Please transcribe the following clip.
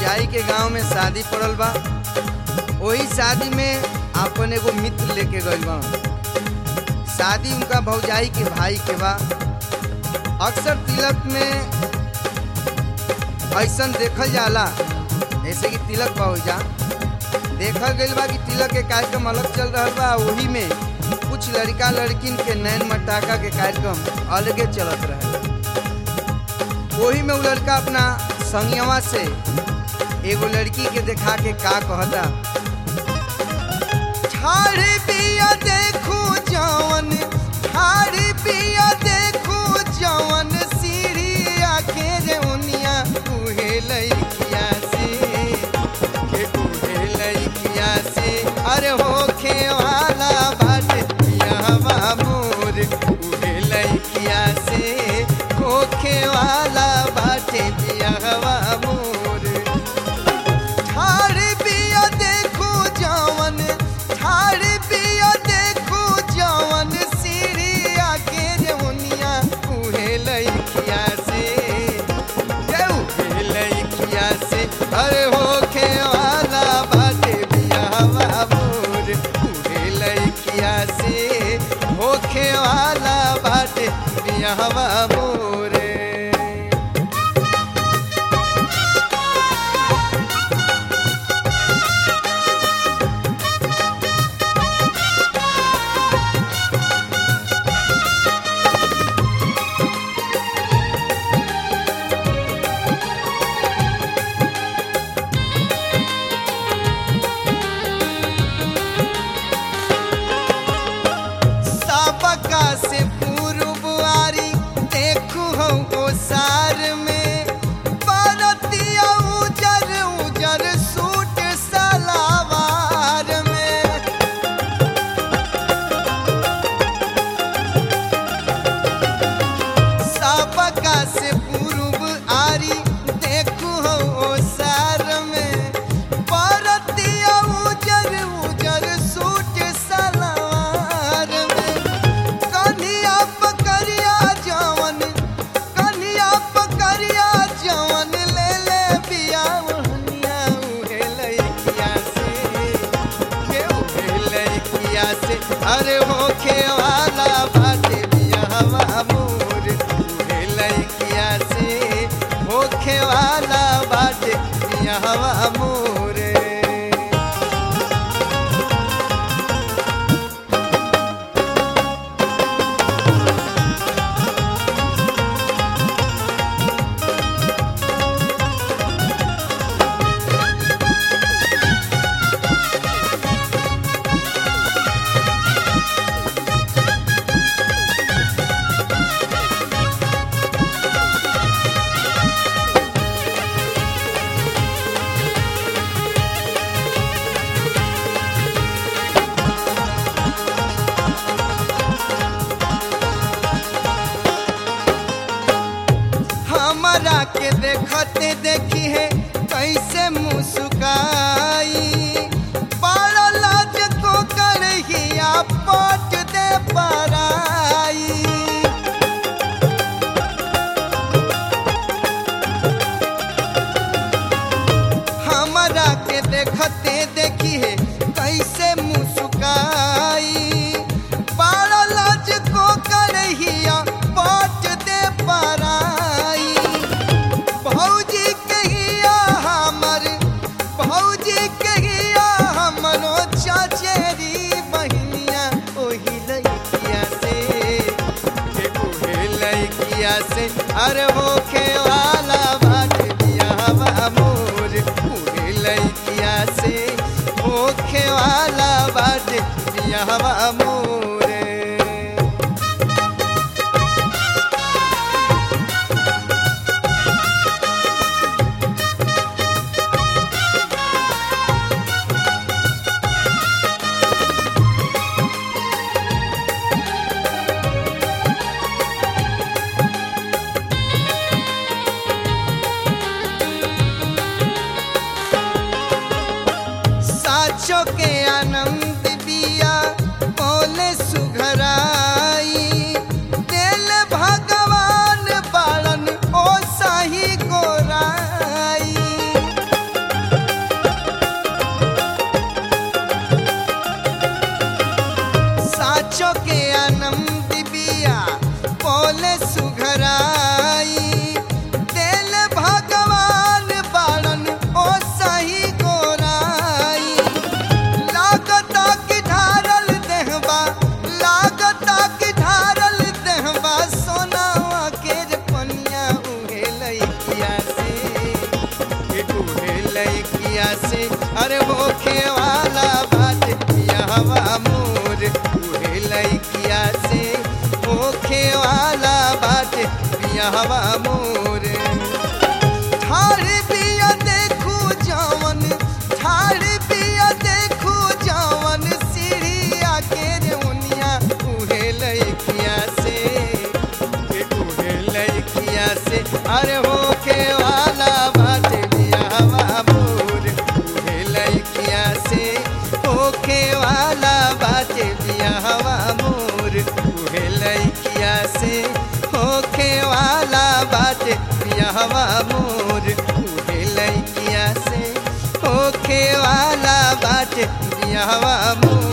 भौजाई के गांव में शादी पड़ल बा। वही शादी में अपन एगो मित्र लेके गइल बा। शादी उनका भौजाई के भाई के बा। अक्सर तिलक में ऐसन देखल जाला, जैसे कि तिलक बा जा देखल गइल बा कि तिलक के कार्यक्रम अलग चल रहा बा। वही में कुछ लड़का लड़किन के नैन मटाका के कार्यक्रम अलगे चलत रहे। वही में वो लड़का अपना संगवा से एगो लड़की के देखा के का कहता, ठाड़ी पिया देखू जवन, ठाड़ी पिया देखू जवन, सीढ़िया के रे उनिया उहे लइकिया से, के उहे लइकिया से अरे होखे वाला बाटे पियावा मोर, उहे लइकिया से होखे वाला बाटे पियावा मोर। ठाड़ी पिया देखू जवन, ठाड़ी पिया देखू जवन, सीढ़िया के जवनिया उहे लइकिया से, उहे लइकिया से अरे होखे वाला बाटे पियावा मोर, उहे लइकिया से होखे वाला बाटे पियावा मोर। से पूर्वारी देखू हम ओसार में, बरतिया उजर उजर सूट सलावार में, सबका से पूर्व आरी देखू हम ओसार में, बरतिया उजर उजर सूट सलावार में, कन्हिया पकड़िया जवन, कन्हिया पकड़िया जवन, ले ले बिया ओहनिया उहे लइकिया से, के उहे लइकिया से अरे होखे वाला बाटे बियावा मोर, उहे लइकिया से होखे वाला बाटे बियावा मोर। हमरा के देखते देखी है कैसे मुस्काई, बड़ा लाज को करहिया पट दे पराई, हमरा के देखते देखी है कैसे मुस्काई, बड़ा लाज को करहिया पट दे पराई, भौजी कहिया हमर, भौजी कहिया हमरो चचेरी बहिनिया ओही लइकिया से, के ओहे लइकिया से अरे होखे वाला बाटे बियावा मोर, ओहे लइकिया से होखे वाला बाटे बियावा मोर। साचो के आनंद बिया बोले सुघराई, दिल भगवान बालन ओ साही गोराई, बियाहवा मोर उहे लइकिया से होखे वाला बाटे बियाहवा मोर। ठाड़ बिया देखू जवन, ठाड़ बिया देखू जवन सीढ़िया के रेउनिया उहे लइकिया से, उहे लइकिया से अरे होखे वाला बाटे बियाहवा मोर उहे लइकिया से होखे वाला बाटे बियाहवा मोर उहे लइकिया से होखे वाला बाटे बियाहवा मोर उहे लइकिया से होखे वाला बाटे बियाहवा मोर।